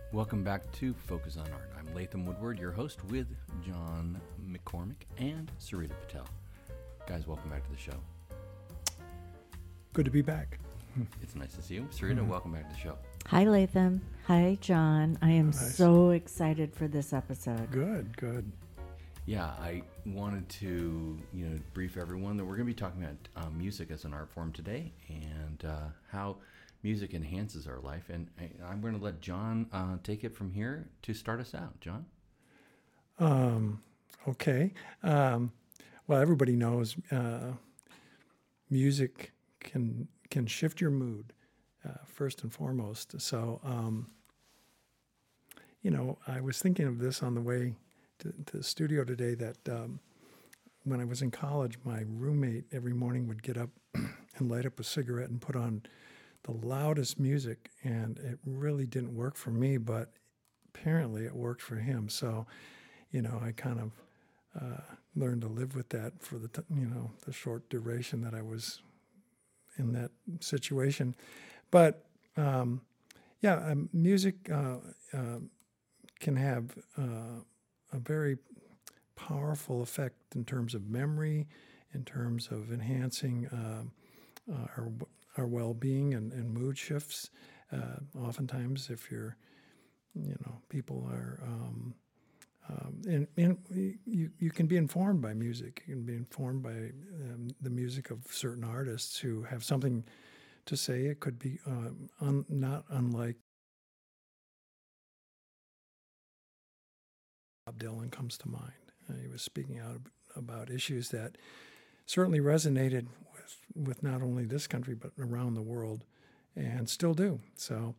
Welcome back to Focus on Art. I'm Latham Woodward, your host, with John McCormick and Sarita Patel. Guys, welcome back to the show. Good to be back. It's nice to see you. Sarita, welcome back to the show. Hi, Latham. Hi, John. I am so excited for this episode. Good. Yeah, I wanted to, brief everyone that we're going to be talking about music as an art form today and how music enhances our life. And I'm going to let John take it from here to start us out. John? Okay. Well, everybody knows music can shift your mood, first and foremost. So, I was thinking of this on the way to the studio today that when I was in college, my roommate every morning would get up and light up a cigarette and put on the loudest music, and it really didn't work for me, but apparently it worked for him. So, I kind of learned to live with that for the short duration that I was in that situation. But music can have a very powerful effect in terms of memory, in terms of enhancing our well-being and mood shifts. Oftentimes, if people are, and you can be informed by music. You can be informed by the music of certain artists who have something to say. It could be not unlike Bob Dylan comes to mind. He was speaking out about issues that certainly resonated with not only this country but around the world, and still do. So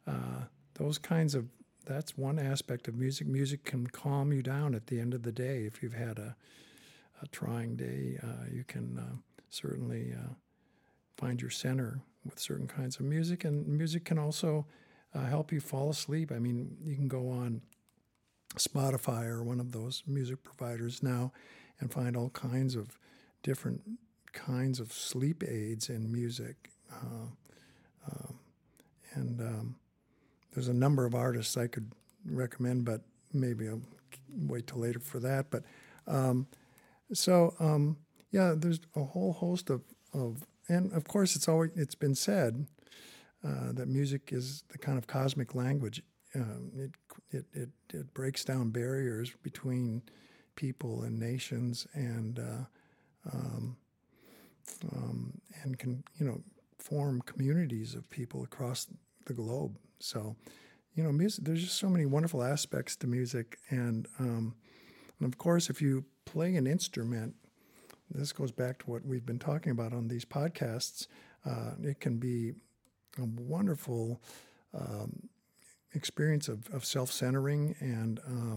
that's one aspect of music. Music can calm you down at the end of the day. If you've had a trying day, you can certainly find your center with certain kinds of music. And music can also help you fall asleep. I mean, you can go on Spotify or one of those music providers now and find all kinds of different kinds of sleep aids in music. There's a number of artists I could recommend, but maybe I'll wait till later for that. But there's a whole host of and of course it's been said that music is the kind of cosmic language. It breaks down barriers between people and nations and can form communities of people across the globe. So, music, there's just so many wonderful aspects to music. And of course, if you play an instrument, this goes back to what we've been talking about on these podcasts, it can be a wonderful experience of self-centering and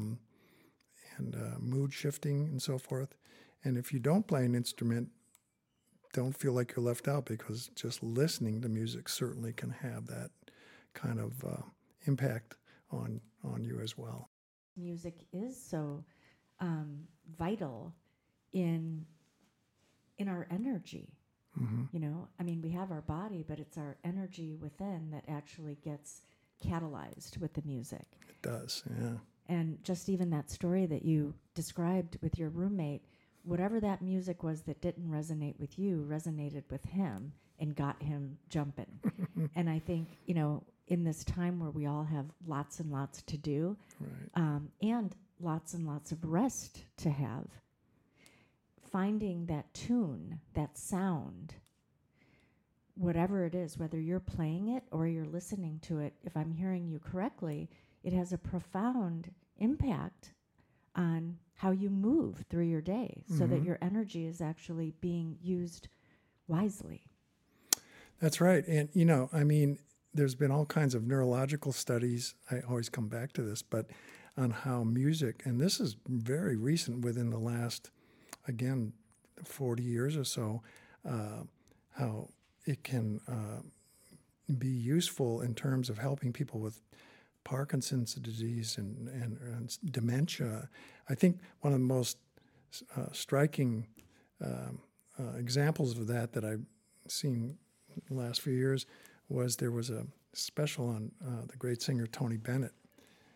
mood shifting and so forth. And if you don't play an instrument, don't feel like you're left out, because just listening to music certainly can have that kind of impact on you as well. Music is so vital in our energy. Mm-hmm. We have our body, but it's our energy within that actually gets catalyzed with the music. It does, yeah. And just even that story that you described with your roommate, whatever that music was that didn't resonate with you resonated with him and got him jumping. And I think, in this time where we all have lots and lots to do, right. And lots and lots of rest to have, finding that tune, that sound, whatever it is, whether you're playing it or you're listening to it, if I'm hearing you correctly, it has a profound impact on how you move through your day, so that your energy is actually being used wisely. That's right. And, there's been all kinds of neurological studies, I always come back to this, but on how music, and this is very recent within the last, again, 40 years or so, how it can be useful in terms of helping people with Parkinson's disease and dementia. I think one of the most striking examples of that I've seen in the last few years was there was a special on the great singer Tony Bennett,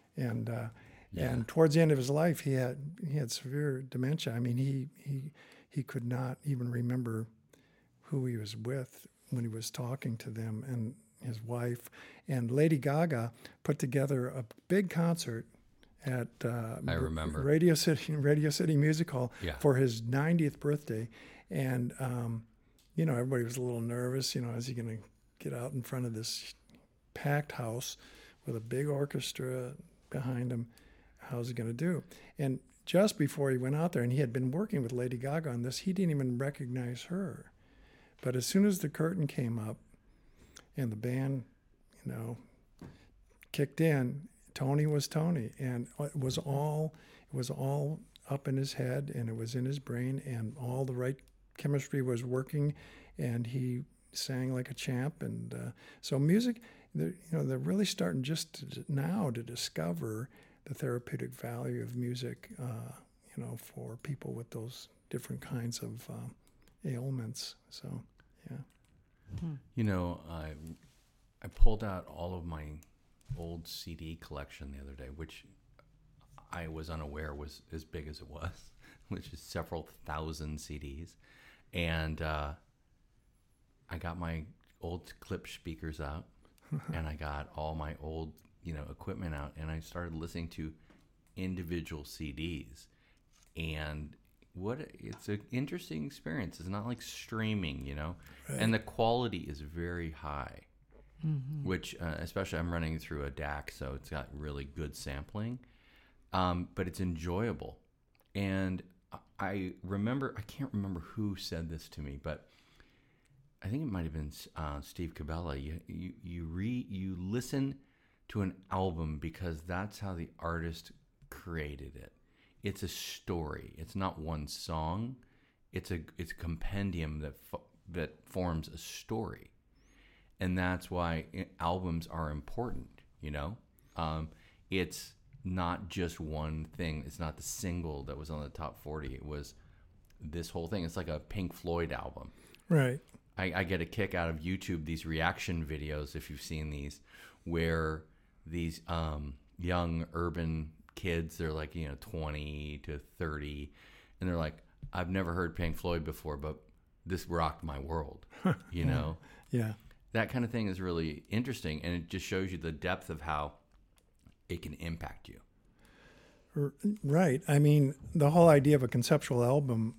And Yeah. and towards the end of his life, he had severe dementia. I mean, he could not even remember who he was with when he was talking to them and his wife. And Lady Gaga put together a big concert at I remember. Radio City Music Hall Yeah. for his 90th birthday. And, everybody was a little nervous. Is he going to get out in front of this packed house with a big orchestra behind him? How's he going to do? And just before he went out there, and he had been working with Lady Gaga on this, he didn't even recognize her. But as soon as the curtain came up and the band, kicked in, Tony was Tony, and it was all up in his head, and it was in his brain, and all the right chemistry was working, and he sang like a champ. And so music, they're really starting now to discover the therapeutic value of music, for people with those different kinds of ailments. So, yeah. I pulled out all of my old CD collection the other day, which I was unaware was as big as it was, which is several thousand CDs. And I got my old clip speakers out, and I got all my old, equipment out, and I started listening to individual CDs. And it's an interesting experience. It's not like streaming, Right. and the quality is very high. Which, especially I'm running through a DAC, so it's got really good sampling, but it's enjoyable. And I can't remember who said this to me, but I think it might have been Steve Cabela. You listen to an album because that's how the artist created it. It's a story. It's not one song. It's a compendium that forms a story. And that's why albums are important, It's not just one thing. It's not the single that was on the top 40. It was this whole thing. It's like a Pink Floyd album. Right. I get a kick out of YouTube, these reaction videos, if you've seen these, where these young urban kids, they're like, 20 to 30, and they're like, I've never heard Pink Floyd before, but this rocked my world, Yeah. That kind of thing is really interesting, and it just shows you the depth of how it can impact you. Right. I mean, the whole idea of a conceptual album,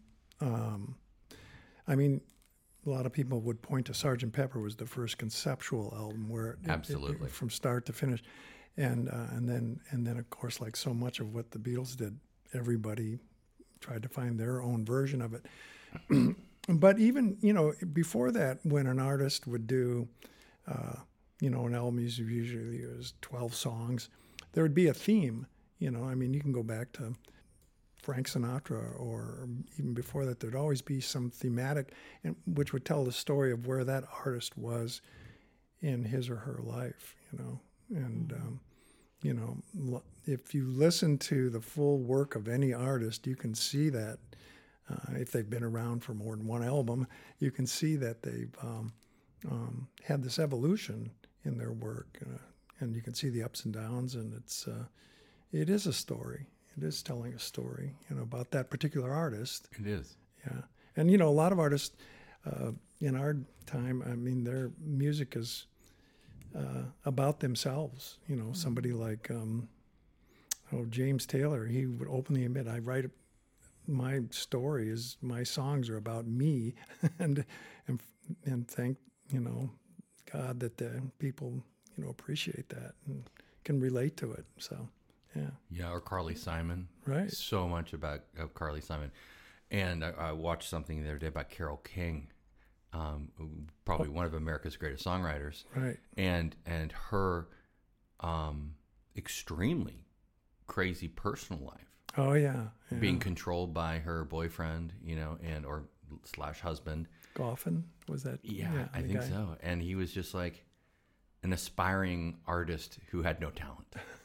a lot of people would point to Sgt. Pepper was the first conceptual album where Absolutely. from start to finish. And then of course, like so much of what the Beatles did, everybody tried to find their own version of it. But even, before that, when an artist would do, an album usually it was 12 songs, there would be a theme, you can go back to Frank Sinatra or even before that, there'd always be some thematic, which would tell the story of where that artist was in his or her life, And, if you listen to the full work of any artist, you can see that. If they've been around for more than one album, you can see that they've had this evolution in their work, and you can see the ups and downs. And it is a story. It is telling a story, about that particular artist. It is. Yeah, and a lot of artists in our time, their music is about themselves. Somebody like James Taylor, he would openly admit, I write. My story is my songs are about me, and thank God that the people appreciate that and can relate to it. So yeah, or Carly Simon, right? So much about Carly Simon, and I watched something the other day about Carole King, probably one of America's greatest songwriters, right? And her extremely crazy personal life. Oh yeah. Being controlled by her boyfriend, and or / husband. Goffin, was that? Yeah, I think so. And he was just like an aspiring artist who had no talent.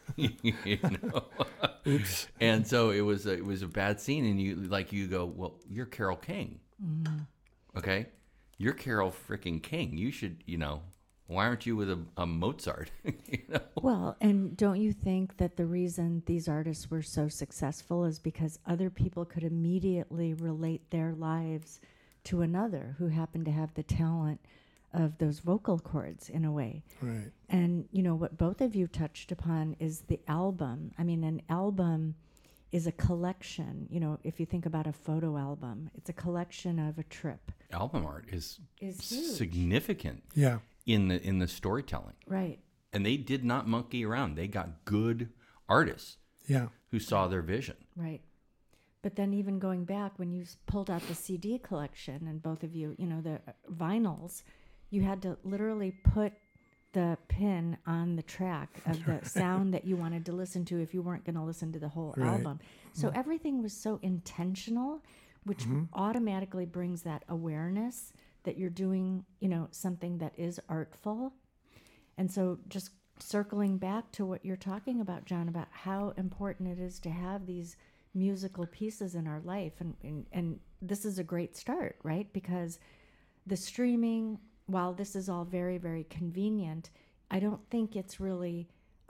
Oops. And so it was a bad scene, and you go, well, you're Carole King, okay? You're Carole freaking King. You should Why aren't you with a Mozart? You know? Well, and don't you think that the reason these artists were so successful is because other people could immediately relate their lives to another who happened to have the talent of those vocal cords in a way. Right. And, you know, what both of you touched upon is the album. I mean, an album is a collection. You know, if you think about a photo album, it's a collection of a trip. Album art is huge. significant Yeah. in the storytelling. Right. And they did not monkey around. They got good artists Yeah. who saw their vision. Right. But then even going back, when you pulled out the CD collection and both of you, you know, the vinyls, you had to literally put the pin on the track of the sound that you wanted to listen to if you weren't going to listen to the whole Right. album. So everything was so intentional, which automatically brings that awareness that you're doing, you know, something that is artful. And so just circling back to what you're talking about, John, about how important it is to have these musical pieces in our life. And this is a great start, right? Because the streaming, while this is all very, very convenient, I don't think it's really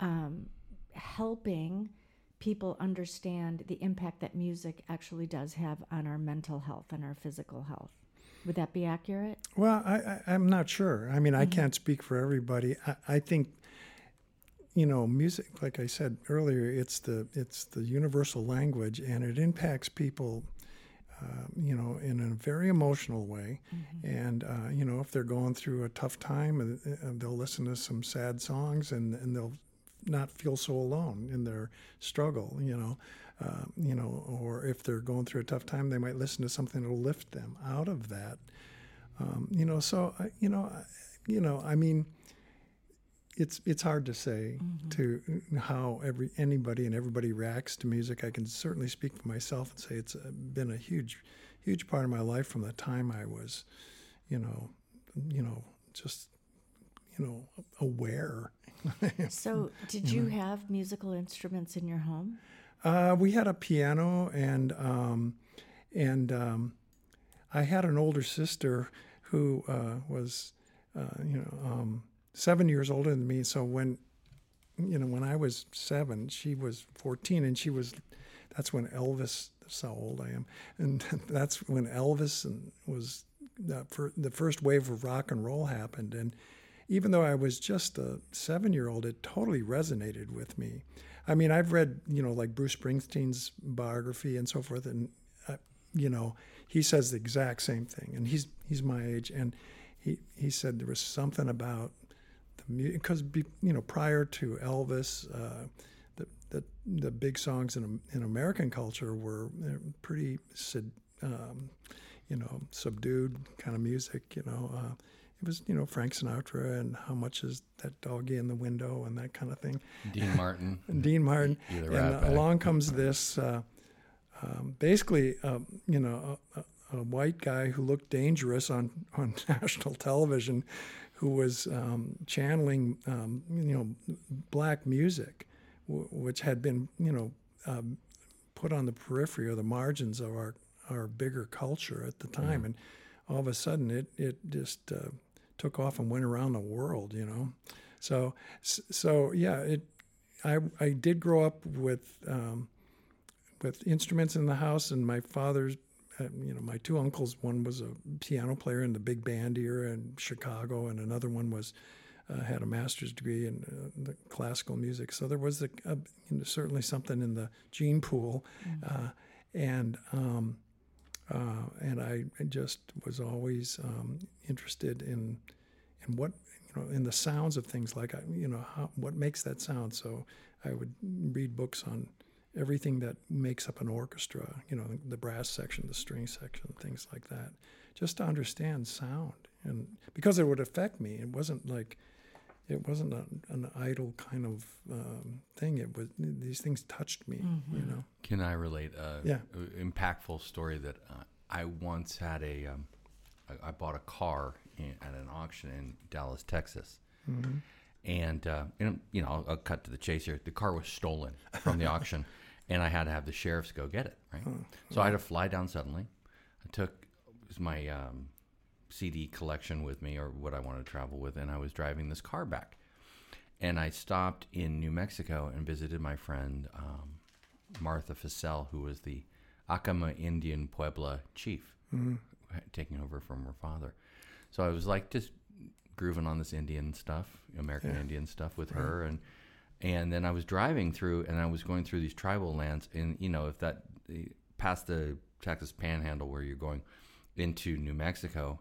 helping people understand the impact that music actually does have on our mental health and our physical health. Would that be accurate? Well, I'm not sure. I mean, I can't speak for everybody. I think, you know, music, like I said earlier, it's the universal language, and it impacts people, you know, in a very emotional way. And, you know, if they're going through a tough time, they'll listen to some sad songs and they'll not feel so alone in their struggle, you know, or if they're going through a tough time, they might listen to something that'll lift them out of that. You know, so, I mean, it's hard to say to how anybody and everybody reacts to music. I can certainly speak for myself and say it's been a huge part of my life from the time I was, just, aware. So did you have musical instruments in your home? We had a piano, and I had an older sister who was, 7 years older than me. So when I was 7, she was 14, and that's when Elvis. That's how old I am, and that's when Elvis was the first wave of rock and roll happened. And even though I was just a 7-year-old, it totally resonated with me. I mean, I've read, like Bruce Springsteen's biography and so forth, and he says the exact same thing. And he's my age, and he said there was something about the music, because prior to Elvis, the big songs in American culture were pretty subdued kind of music. It was Frank Sinatra and How Much Is That Doggy in the Window and that kind of thing. Dean Martin. And along comes this basically a white guy who looked dangerous on national television, who was channeling black music, which had been put on the periphery or the margins of our bigger culture at the time. And all of a sudden it just took off and went around the world, So yeah, I did grow up with instruments in the house, and my father's, my two uncles, one was a piano player in the big band era in Chicago, and another one was had a master's degree in the classical music. So there was certainly something in the gene pool, and I just was always interested in what in the sounds of things, like what makes that sound. So I would read books on everything that makes up an orchestra, the brass section, the string section, things like that, just to understand sound. And because it would affect me, it wasn't an idle kind of thing. It was, these things touched me, Can I relate a impactful story that I once had I bought a car at an auction in Dallas, Texas. Mm-hmm. And, I'll cut to the chase here. The car was stolen from the auction, and I had to have the sheriffs go get it, right? So I had to fly down suddenly. It was my CD collection with me, or what I wanted to travel with, and I was driving this car back. And I stopped in New Mexico and visited my friend Martha Fussell, who was the Acoma Indian Puebla chief, taking over from her father. So I was like just grooving on this Indian stuff, American Indian stuff with her, and then I was driving through, and I was going through these tribal lands, and if that past the Texas Panhandle where you're going into New Mexico,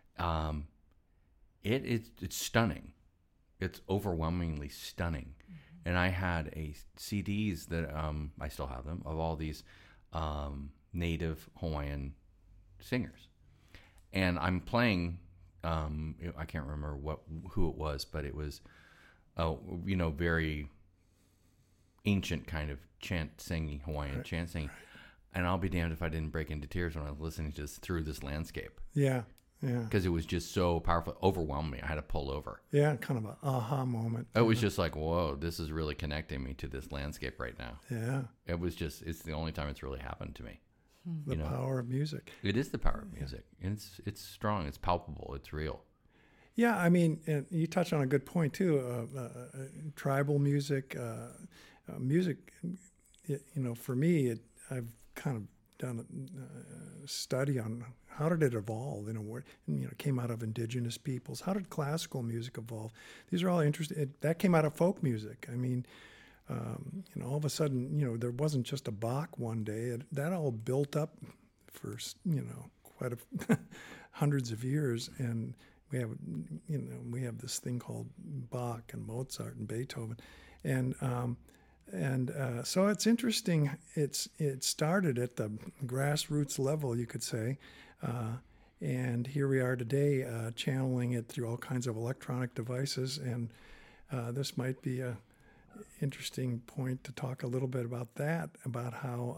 it's stunning. It's overwhelmingly stunning. And I had CDs that I still have them of all these native Hawaiian singers, and I'm playing. I can't remember who it was, but it was very ancient kind of chant singing, Hawaiian chant singing. And I'll be damned if I didn't break into tears when I was listening to through this landscape. Yeah. Because it was just so powerful, overwhelmed me. I had to pull over. Yeah, kind of an aha moment. It was just like, whoa, this is really connecting me to this landscape right now. Yeah. It's the only time it's really happened to me. The power of music. It is the power of music. And it's strong, it's palpable, it's real. Yeah, I mean, and you touched on a good point too. Tribal music, music. For me, I've kind of done a study on how did it evolve. It came out of indigenous peoples. How did classical music evolve? These are all interesting. That came out of folk music. I mean, all of a sudden, there wasn't just a Bach one day. That all built up for quite hundreds of years, and we have this thing called Bach and Mozart and Beethoven, and so it's interesting. It started at the grassroots level, you could say, and here we are today, channeling it through all kinds of electronic devices. And this might be a interesting point to talk a little bit about that, about how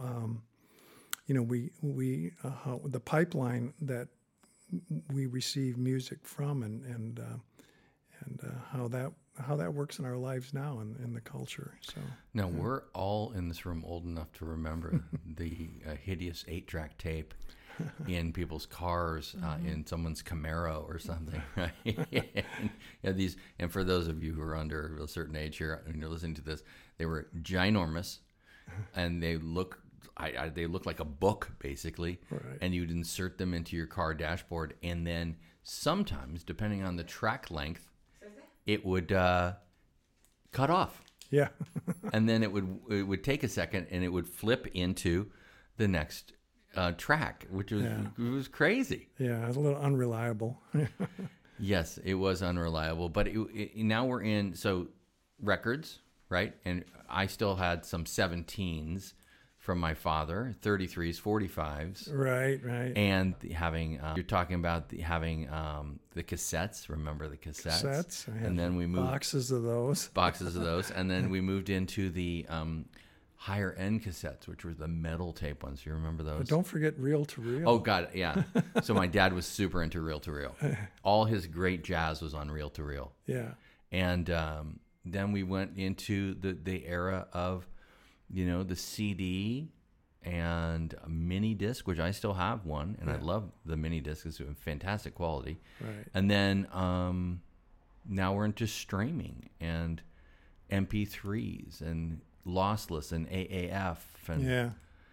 how the pipeline that we receive music from, and how that works in our lives now in the culture. So now we're all in this room old enough to remember the hideous 8-track tape in people's cars, in someone's Camaro or something, right? and for those of you who are under a certain age here and you're listening to this, they were ginormous, and they look like a book basically, right. And you'd insert them into your car dashboard, and then sometimes, depending on the track length, it would cut off. Yeah. And then it would take a second, and it would flip into the next track, which was crazy. Yeah, it's a little unreliable. Yes, it was unreliable. But now we're in records, right? And I still had some 17s from my father, 33s, 45s. Right. And having, you're talking about having the cassettes. Remember the cassettes? Cassettes. I have and then we moved boxes of those. And then we moved into the higher end cassettes, which were the metal tape ones. You remember those? But don't forget reel to reel. Oh God, yeah. So my dad was super into reel to reel. All his great jazz was on reel to reel. Yeah. And then we went into the era of, the CD and a mini disc, which I still have one, and I love the mini disc. It's fantastic quality. Right. And then now we're into streaming and MP3s and lossless and AAF, and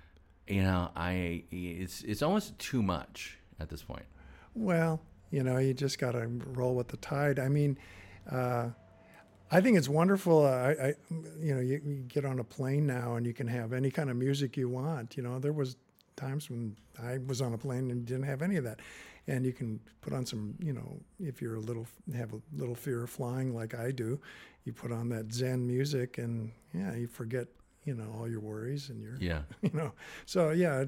it's almost too much at this point. Well, you just got to roll with the tide. I mean, I think it's wonderful. You get on a plane now and you can have any kind of music you want. There was times when I was on a plane and didn't have any of that, and you can put on some. If you're have a little fear of flying like I do, you put on that Zen music, and you forget all your worries, and you're So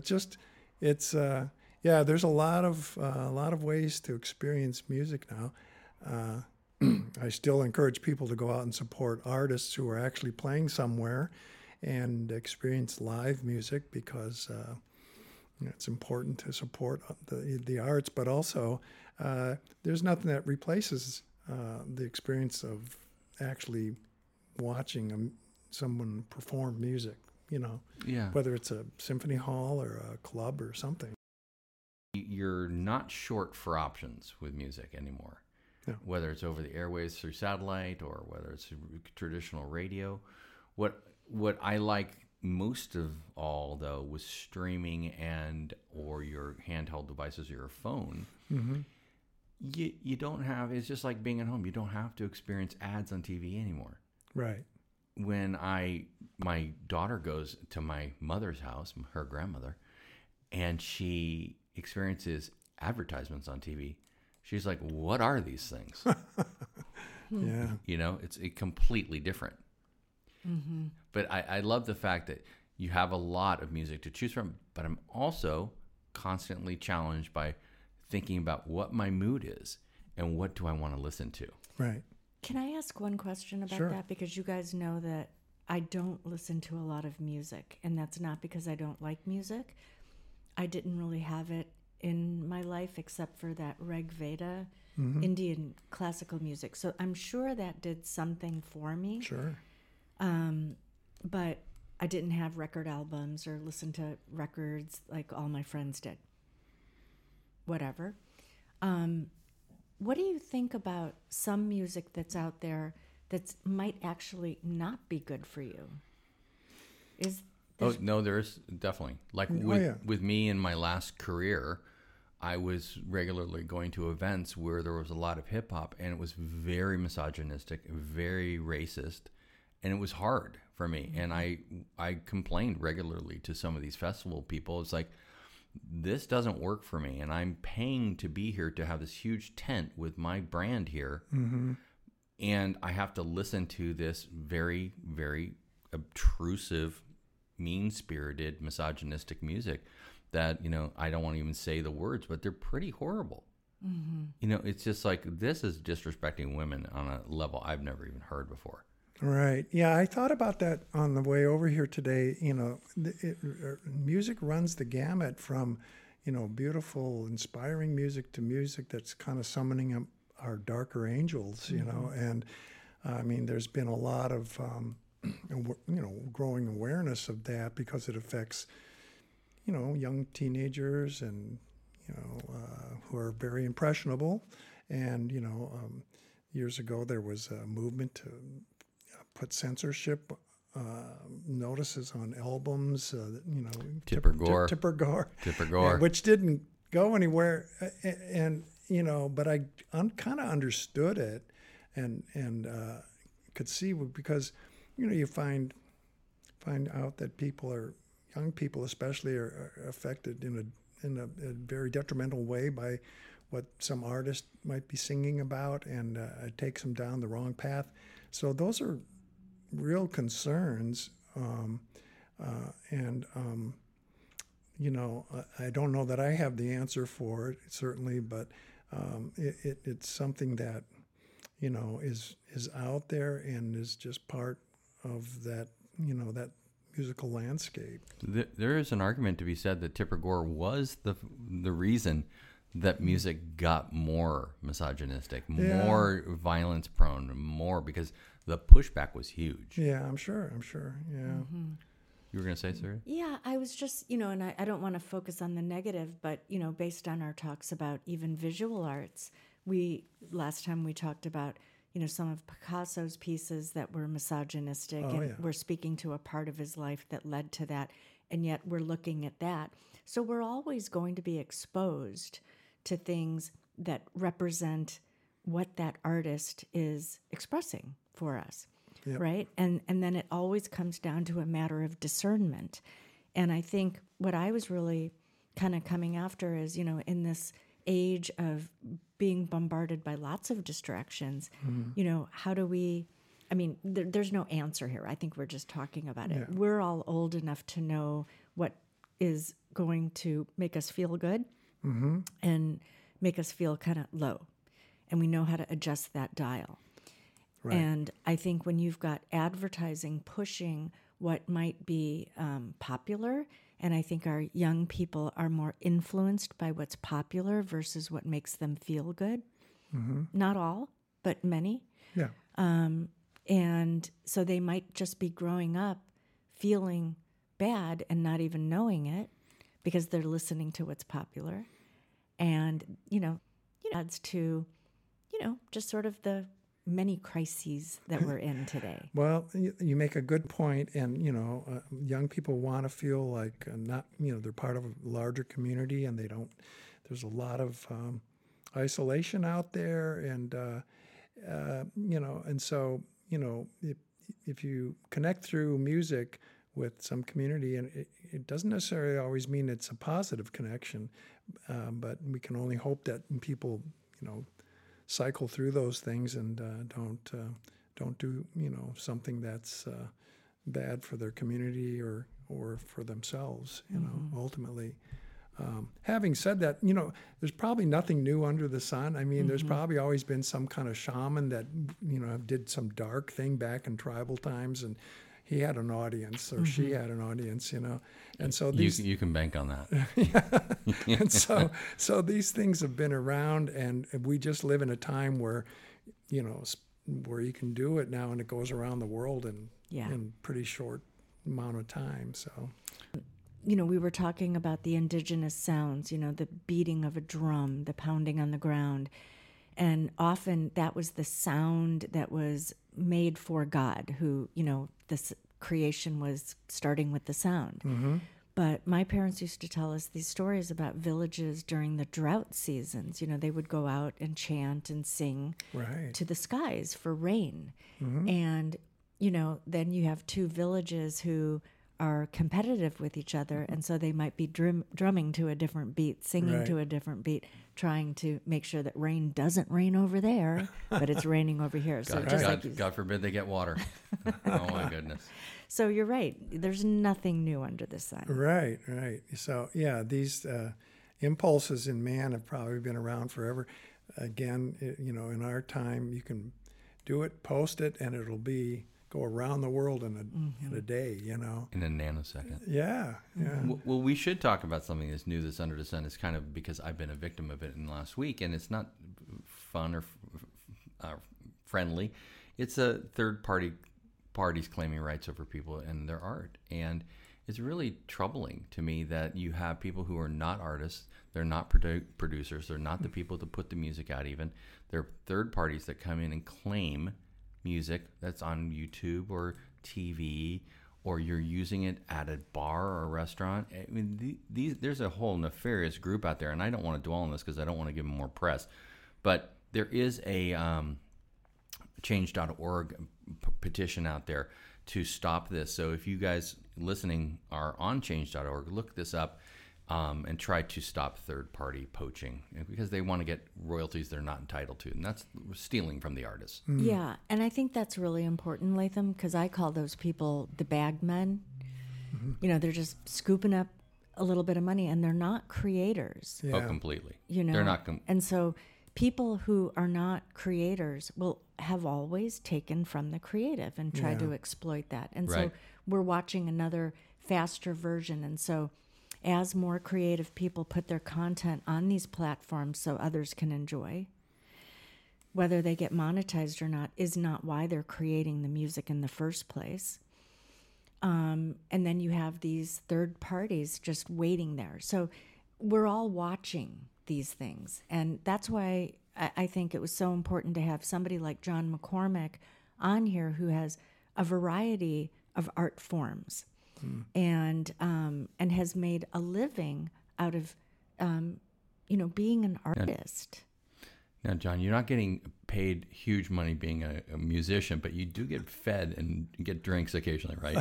there's a lot of ways to experience music now. I still encourage people to go out and support artists who are actually playing somewhere and experience live music, because it's important to support the arts, but also there's nothing that replaces the experience of actually watching someone perform music, whether it's a symphony hall or a club or something. you're not short for options with music anymore. No. Whether it's over the airwaves through satellite or whether it's traditional radio. What I like most of all, though, was streaming or your handheld devices or your phone. Mm-hmm. You don't have, it's just like being at home. You don't have to experience ads on TV anymore. Right. When my daughter goes to my mother's house, her grandmother, and she experiences advertisements on TV, she's like, what are these things? Yeah. You know, it's completely different. Mm-hmm. But I love the fact that you have a lot of music to choose from, but I'm also constantly challenged by thinking about what my mood is and what do I want to listen to. Right. Can I ask one question about Sure. that? Because you guys know that I don't listen to a lot of music, and that's not because I don't like music. I didn't really have it in my life except for that Rig Veda Indian classical music. So I'm sure that did something for me. Sure. But I didn't have record albums or listen to records like all my friends did. Whatever. What do you think about some music that's out there that might actually not be good for you? No, there's definitely. Like with me in my last career, I was regularly going to events where there was a lot of hip hop, and it was very misogynistic, very racist, and it was hard for me. And I complained regularly to some of these festival people. It's like, this doesn't work for me, and I'm paying to be here to have this huge tent with my brand here, and I have to listen to this very, very obtrusive, mean-spirited, misogynistic music that, you know, I don't want to even say the words, but they're pretty horrible. You know, it's just like, this is disrespecting women on a level I've never even heard before. Right. Yeah, I thought about that on the way over here today. You know, music runs the gamut from, you know, beautiful, inspiring music to music that's kind of summoning up our darker angels, you know. And, I mean, there's been a lot of, you know, growing awareness of that because it affects, you know, young teenagers and, you know, who are very impressionable. And, you know, years ago there was a movement to put censorship notices on albums, you know, Tipper Gore, which didn't go anywhere, and you know, but I kind of understood it, and could see, because, you know, you find out that young people especially are affected in a very detrimental way by what some artist might be singing about, and it takes them down the wrong path. So those are real concerns, and you know, I don't know that I have the answer for it, certainly, but it's something that, you know, is out there and is just part of that, you know, that musical landscape. There is an argument to be said that Tipper Gore was the reason that music got more misogynistic, more violence prone, more, because the pushback was huge. Yeah, I'm sure. Yeah. You were going to say, Sarah? Yeah, I was just, you know, and I don't want to focus on the negative, but, you know, based on our talks about even visual arts, last time we talked about, you know, some of Picasso's pieces that were misogynistic, we're speaking to a part of his life that led to that, and yet we're looking at that. So we're always going to be exposed to things that represent what that artist is expressing for us, right? And then it always comes down to a matter of discernment. And I think what I was really kind of coming after is, you know, in this age of being bombarded by lots of distractions, you know, how do we, I mean, there's no answer here. I think we're just talking about it. We're all old enough to know what is going to make us feel good and make us feel kind of low. And we know how to adjust that dial. Right. And I think when you've got advertising pushing what might be popular, and I think our young people are more influenced by what's popular versus what makes them feel good. Not all, but many. Yeah. And so they might just be growing up feeling bad and not even knowing it because they're listening to what's popular. And, adds to, just sort of the many crises that we're in today. Well, you make a good point, and young people want to feel like not, they're part of a larger community, and they don't. There's a lot of isolation out there, and and so if you connect through music with some community, and it doesn't necessarily always mean it's a positive connection, but we can only hope that people, cycle through those things and don't do something that's bad for their community or for themselves. Ultimately. Having said that, there's probably nothing new under the sun. I mean, there's probably always been some kind of shaman that did some dark thing back in tribal times, and he had an audience or she had an audience, and so these you can bank on that. And so these things have been around, and we just live in a time where where you can do it now, and it goes around the world in pretty short amount of time. So we were talking about the indigenous sounds, the beating of a drum, the pounding on the ground, and often that was the sound that was made for God, who, this creation was starting with the sound. But my parents used to tell us these stories about villages during the drought seasons. They would go out and chant and sing to the skies for rain. And, then you have two villages who are competitive with each other, and so they might be drumming to a different beat, singing to a different beat, trying to make sure that rain doesn't rain over there, but it's raining over here. So God forbid they get water. Oh my goodness. So you're right. There's nothing new under the sun. Right. So these impulses in man have probably been around forever. Again, in our time, you can do it, post it, and it'll go around the world in a day, in a nanosecond. Yeah. Well, we should talk about something that's new that's under the sun. It's kind of because I've been a victim of it in the last week, and it's not fun or friendly. It's a third parties claiming rights over people and their art, and it's really troubling to me that you have people who are not artists. They're not producers. They're not the people that put the music out. Even they're third parties that come in and claim music that's on YouTube or TV, or you're using it at a bar or a restaurant. I mean, there's a whole nefarious group out there, and I don't want to dwell on this because I don't want to give them more press. But there is a change.org petition out there to stop this. So if you guys listening are on change.org, look this up. And try to stop third-party poaching because they want to get royalties they're not entitled to, and that's stealing from the artists. Yeah, and I think that's really important, Latham, because I call those people the bag men. They're just scooping up a little bit of money, and they're not creators. Yeah. Oh, completely. They're not. And so people who are not creators will have always taken from the creative and tried to exploit that. And so we're watching another faster version, and so as more creative people put their content on these platforms so others can enjoy, whether they get monetized or not is not why they're creating the music in the first place. And then you have these third parties just waiting there. So we're all watching these things. And that's why I think it was so important to have somebody like John McCormack on here who has a variety of art forms. And has made a living out of, being an artist. Now, John, you're not getting paid huge money being a musician, but you do get fed and get drinks occasionally, right?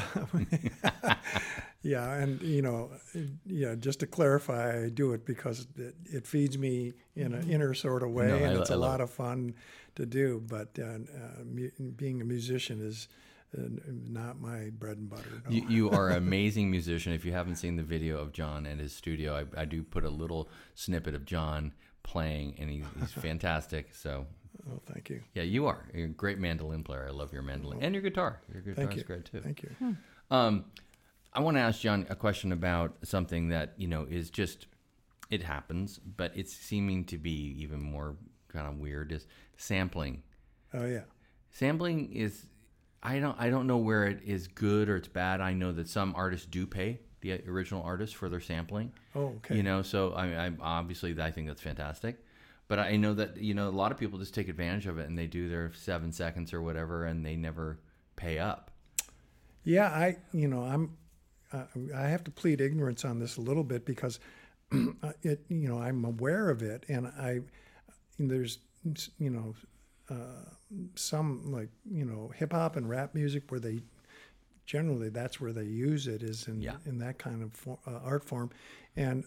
Yeah, and just to clarify, I do it because it feeds me in an inner sort of way, and it's a lot of fun to do. But being a musician is not my bread and butter. No. You are an amazing musician. If you haven't seen the video of John at his studio, I do put a little snippet of John playing, and he's fantastic. So, thank you. Yeah, you are. You're a great mandolin player. I love your mandolin and your guitar. Your guitar is great too. Thank you. I want to ask John a question about something that is just it happens, but it's seeming to be even more kind of weird. Is sampling. Oh yeah. Sampling is. I don't know where it is good or it's bad. I know that some artists do pay the original artist for their sampling. Oh, okay. You know, so I obviously I think that's fantastic. But I know that, you know, a lot of people just take advantage of it and they do their 7 seconds or whatever and they never pay up. Yeah, I have to plead ignorance on this a little bit because I'm aware of it, and there's some, like, hip hop and rap music where they generally, that's where they use it, is in that kind of art form, and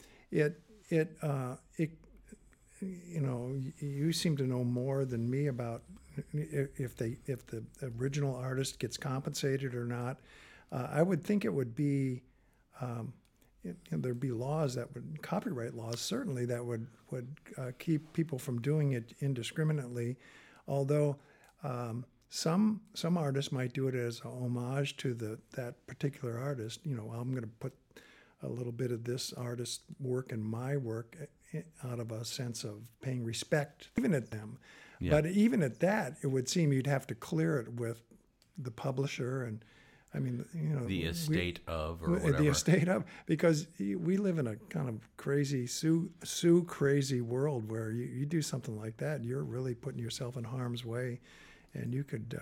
you seem to know more than me about if the original artist gets compensated or not. I would think it would be there'd be laws copyright laws certainly that would keep people from doing it indiscriminately. Although some artists might do it as a homage to that particular artist. I'm going to put a little bit of this artist's work in my work out of a sense of paying respect, even at them. Yeah. But even at that, it would seem you'd have to clear it with the publisher and, the estate of, or whatever. The estate of, because we live in a kind of crazy, sue crazy world where you do something like that, you're really putting yourself in harm's way, and you could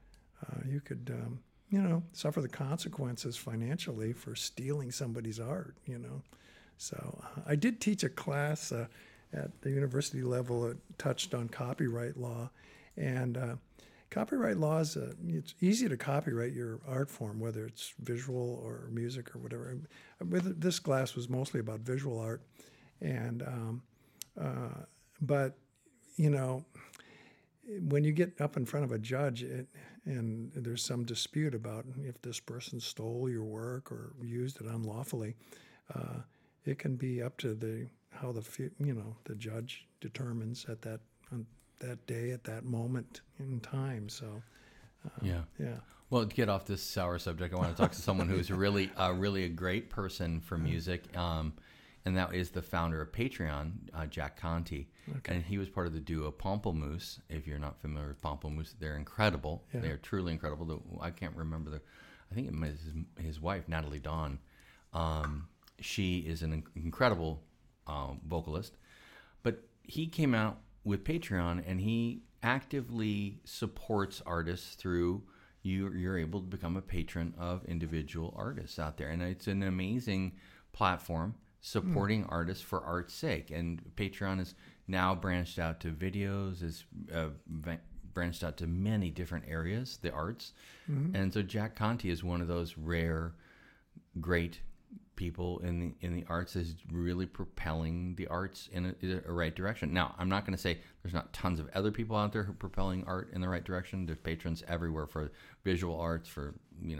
suffer the consequences financially for stealing somebody's art. So I did teach a class at the university level that touched on copyright law, and copyright laws, it's easy to copyright your art form, whether it's visual or music or whatever. This class was mostly about visual art, and but when you get up in front of a judge and there's some dispute about if this person stole your work or used it unlawfully, it can be up to how the judge determines at that day, at that moment in time. So, yeah. Well, to get off this sour subject, I want to talk to someone who's really a great person for music, and that is the founder of Patreon, Jack Conte. Okay. And he was part of the duo Pomplamoose. If you're not familiar with Pomplamoose, they're incredible. Yeah. They are truly incredible. I can't remember I think it was his wife, Natalie Dawn. She is an incredible vocalist, but he came out with Patreon, and he actively supports artists through you're able to become a patron of individual artists out there, and it's an amazing platform supporting artists for art's sake. And Patreon is now branched out to videos, is branched out to many different areas, the arts, and so Jack Conte is one of those rare, great people in the arts, is really propelling the arts in a right direction. Now, I'm not going to say there's not tons of other people out there who are propelling art in the right direction. There's patrons everywhere for visual arts, for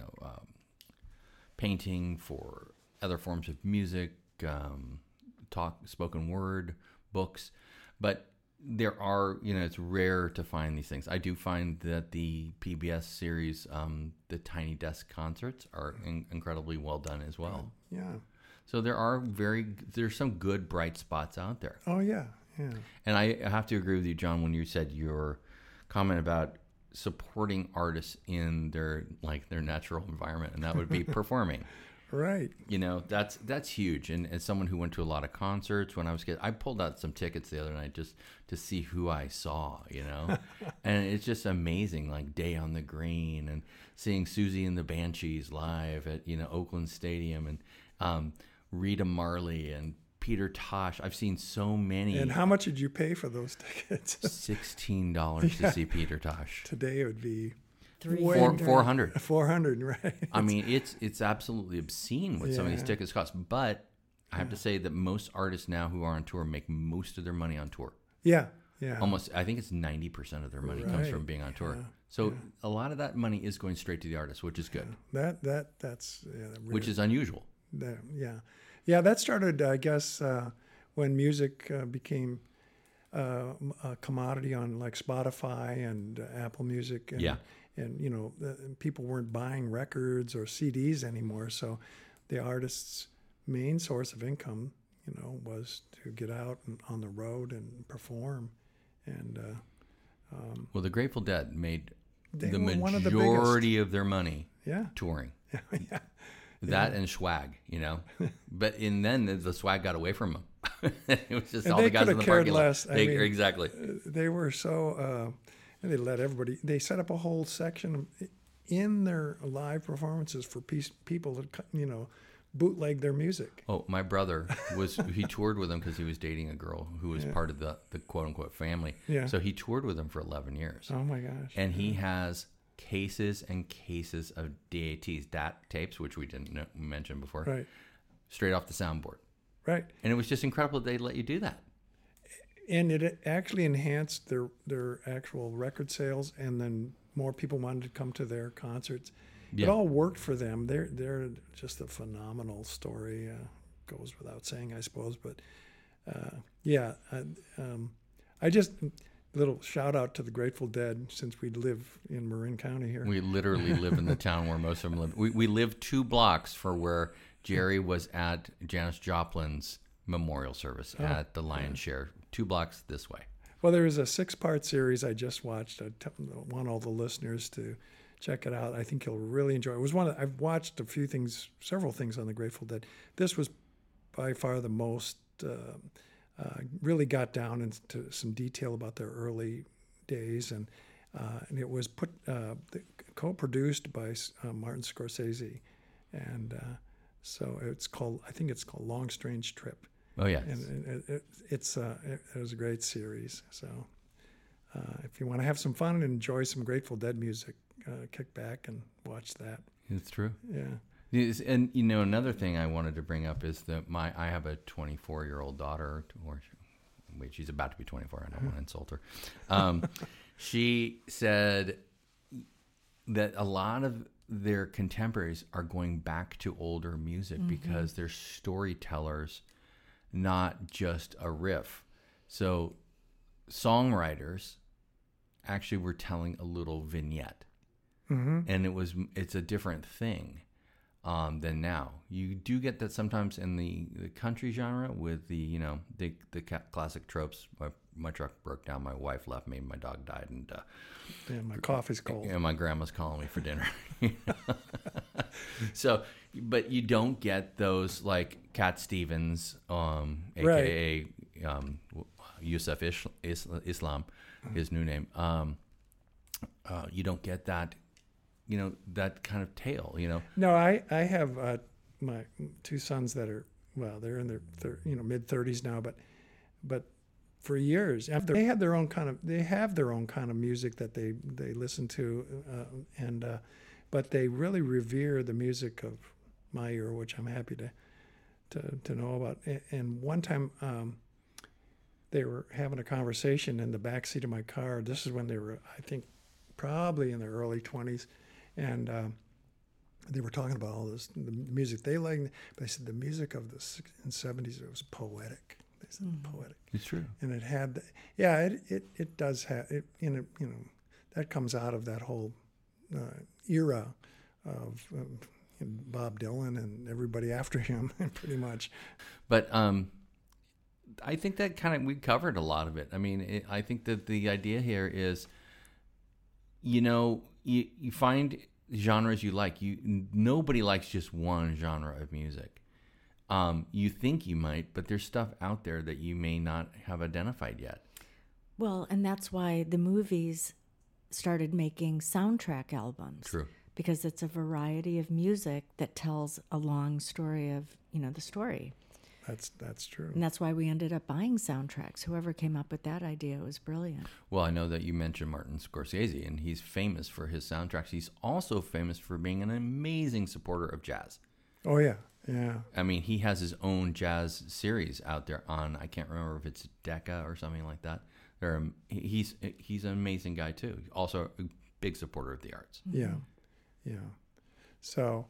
painting, for other forms of music, spoken word, books. But there are, it's rare to find these things. I do find that the PBS series, the Tiny Desk concerts, are incredibly well done as well. Yeah. So there's some good bright spots out there. Oh yeah. And I have to agree with you, John, when you said your comment about supporting artists in their natural environment, and that would be performing. Right. That's huge. And as someone who went to a lot of concerts when I was a kid, I pulled out some tickets the other night just to see who I saw, and it's just amazing, like Day on the Green and seeing Susie and the Banshees live at, Oakland Stadium, and Rita Marley and Peter Tosh. I've seen so many. And how much did you pay for those tickets? $16 to see Peter Tosh. Today it would be 400. 400, right? I mean, it's absolutely obscene what some of these tickets cost. But I have to say that most artists now who are on tour make most of their money on tour. Yeah. Almost, I think it's 90% of their money comes from being on tour. So a lot of that money is going straight to the artist, which is good. That's really, which is unusual. That started, I guess, when music became a commodity on like Spotify and Apple Music. And people weren't buying records or CDs anymore, so the artist's main source of income, was to get out and on the road and perform. And well, the Grateful Dead made the majority of their money touring. That and swag, but then the swag got away from him. It was just And all they the guys could in have the parking cared lot. less. I mean, Exactly. They were so, and they let everybody. They set up a whole section in their live performances for people that bootleg their music. Oh, my brother he toured with him because he was dating a girl who was part of the quote unquote family. Yeah. So he toured with him for 11 years. Oh my gosh. And he has cases and cases of DAT tapes, which we didn't mention before, Right. straight off the soundboard. Right. And it was just incredible that they let you do that. And it actually enhanced their actual record sales, and then more people wanted to come to their concerts. Yeah. It all worked for them. They're just a phenomenal story. Goes without saying, I suppose. But I just little shout out to the Grateful Dead, since we live in Marin County here. We literally live in the town where most of them live. We live 2 blocks from where Jerry was at Janis Joplin's memorial service at the Lion's Share. 2 blocks this way. Well, there is a 6-part series I just watched. I want all the listeners to check it out. I think you'll really enjoy it. It was I've watched several things on the Grateful Dead. This was by far the most, really got down into some detail about their early days, and it was co-produced by Martin Scorsese, and so I think it's called Long Strange Trip. Oh, yeah. And it was a great series. So if you want to have some fun and enjoy some Grateful Dead music, kick back and watch that. It's true. Yeah. Yes, and another thing I wanted to bring up is that I have a 24-year-old daughter, she's about to be 24. I don't want to insult her. She said that a lot of their contemporaries are going back to older music because they're storytellers, not just a riff. So songwriters actually were telling a little vignette, and it's a different thing than now. You do get that sometimes in the country genre with the classic tropes. My truck broke down, my wife left me, my dog died, and My coffee's cold. and my grandma's calling me for dinner. So, but you don't get those like Cat Stevens, aka Yusuf Islam, his new name. You don't get that, that kind of tale. No, I have my 2 sons that are, they're in their mid 30s now, but for years after they have their own kind of music that they listen to, but they really revere the music of my era, which I'm happy to know about. And one time they were having a conversation in the backseat of my car. This is when they were, I think, probably in their early 20s, and they were talking about all the music they liked. But they said the music of the 60s and 70s, it was poetic. They said poetic. It's true. And it had, it does have it. That comes out of that whole era of Bob Dylan and everybody after him, pretty much. But I think that we covered a lot of it. I mean, I think that the idea here is, you find genres you like. Nobody likes just one genre of music. You think you might, but there's stuff out there that you may not have identified yet. Well, and that's why the movies started making soundtrack albums. True. Because it's a variety of music that tells a long story of, the story. That's true. And that's why we ended up buying soundtracks. Whoever came up with that idea was brilliant. Well, I know that you mentioned Martin Scorsese, and he's famous for his soundtracks. He's also famous for being an amazing supporter of jazz. Oh, yeah. Yeah. I mean, he has his own jazz series out there on, I can't remember if it's Decca or something like that. He's an amazing guy, too. Also a big supporter of the arts. Yeah. Yeah. So,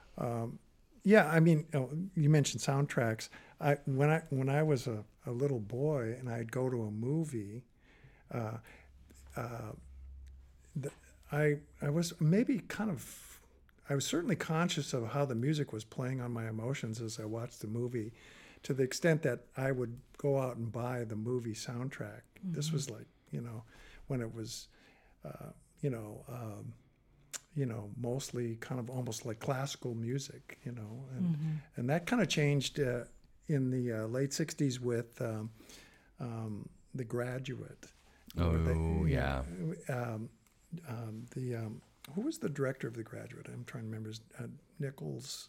I mean, you mentioned soundtracks. When I was a little boy and I'd go to a movie, I was maybe I was certainly conscious of how the music was playing on my emotions as I watched the movie, to the extent that I would go out and buy the movie soundtrack. This was like, when it was, mostly kind of almost like classical music, and that kind of changed in the late 60s with The Graduate. Yeah. Who was the director of The Graduate? I'm trying to remember. Nichols.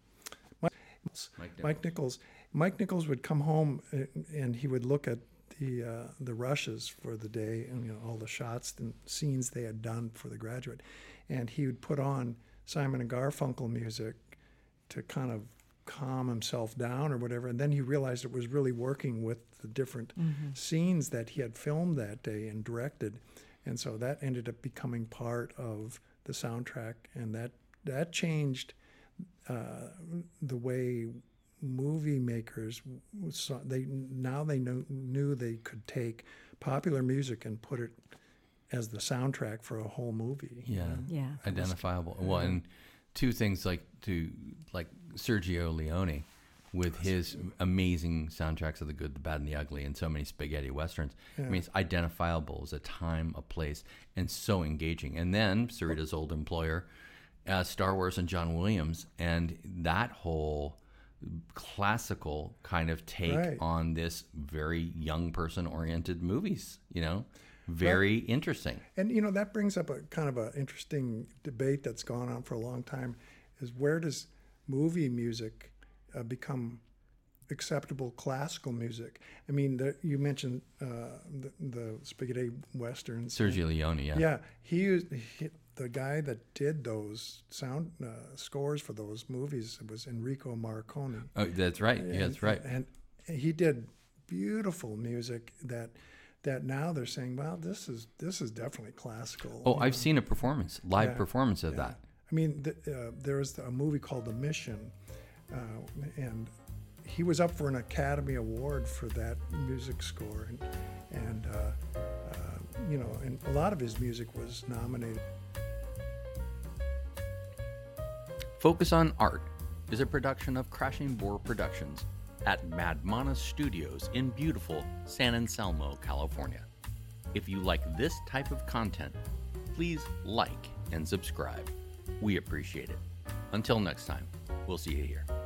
Mike Nichols. Mike Nichols would come home and he would look at the rushes for the day and all the shots and scenes they had done for The Graduate, and he would put on Simon and Garfunkel music to kind of calm himself down or whatever, and then he realized it was really working with the different scenes that he had filmed that day and directed, and so that ended up becoming part of the soundtrack, and that changed the way movie makers saw. They knew they could take popular music and put it as the soundtrack for a whole movie. Yeah. Identifiable. Well, and two things like Sergio Leone with his amazing soundtracks of The Good, the Bad, and the Ugly, and so many spaghetti westerns. I mean, it's identifiable as a time, a place, and so engaging. And then Sarita's old employer, Star Wars and John Williams, and that whole classical kind of take on this very young person oriented movies, very interesting. And that brings up a kind of an interesting debate that's gone on for a long time, is where does movie music become acceptable classical music? I mean, you mentioned the spaghetti westerns. Sergio Leone, yeah, the guy that did those sound scores for those movies was Enrico Morricone. Oh, that's right. Yeah, that's right. And he did beautiful music that now they're saying, well, this is definitely classical. Oh, I've seen a live performance of that. I mean, there was a movie called The Mission, and he was up for an Academy Award for that music score, and a lot of his music was nominated. Focus on Art is a production of Crashing Boar Productions at Madmanas Studios in beautiful San Anselmo, California. If you like this type of content, please like and subscribe. We appreciate it. Until next time, we'll see you here.